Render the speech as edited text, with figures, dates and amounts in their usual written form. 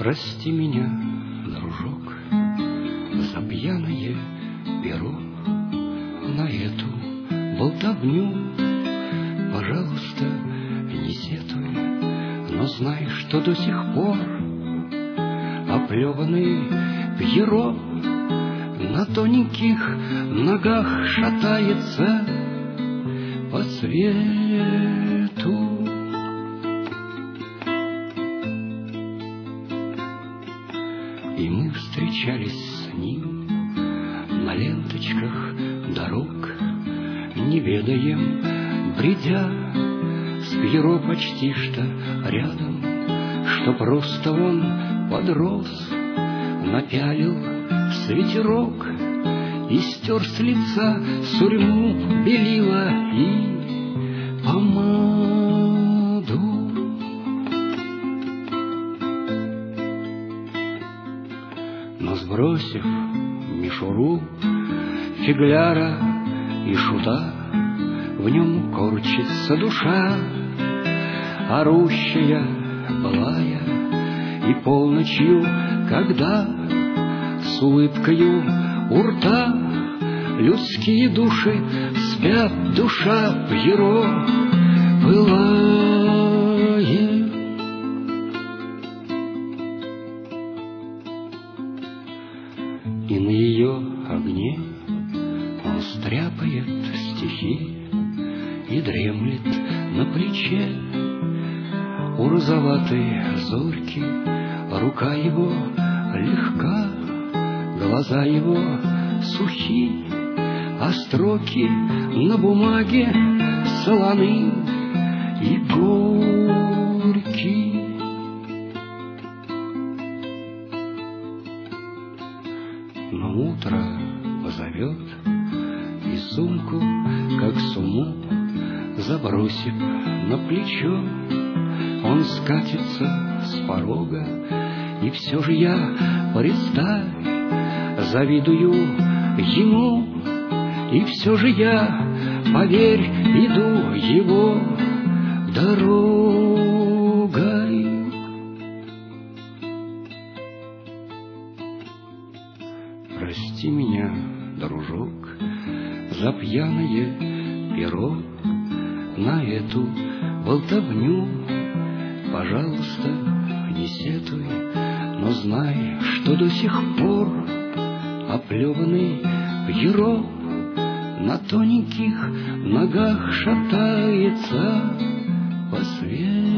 Прости меня, дружок, за пьяное перо, на эту болтовню. Пожалуйста, не сетуй, но знай, что до сих пор оплеванный Пьеро на тоненьких ногах шатается по свету. И мы встречались с ним на ленточках дорог, не ведаем, бредя с Пьеро почти что рядом, что просто он подрос, напялил свитерок и стер с лица сурьму, белила и помаду. Но сбросив мишуру фигляра и шута, в нем корчится душа, орущая, былая, и полночью, когда с улыбкою у рта людские души спят, душа Пьеро пылает. И на ее огне он стряпает стихи и дремлет на плече у розоватой зорьки. Рука его легка, глаза его сухи, а строки на бумаге солоны и горьки. Но утро позовет, и сумку, как сумму, забросив на плечо, он скатится с порога. И все же я, представь, завидую ему, и все же я, поверь, иду его дорогой. Прости меня, дружок, за пьяное перо, на эту болтовню. Пожалуйста, не сетуй, но знай, что до сих пор оплеванный Пьеро на тоненьких ногах шатается по свету.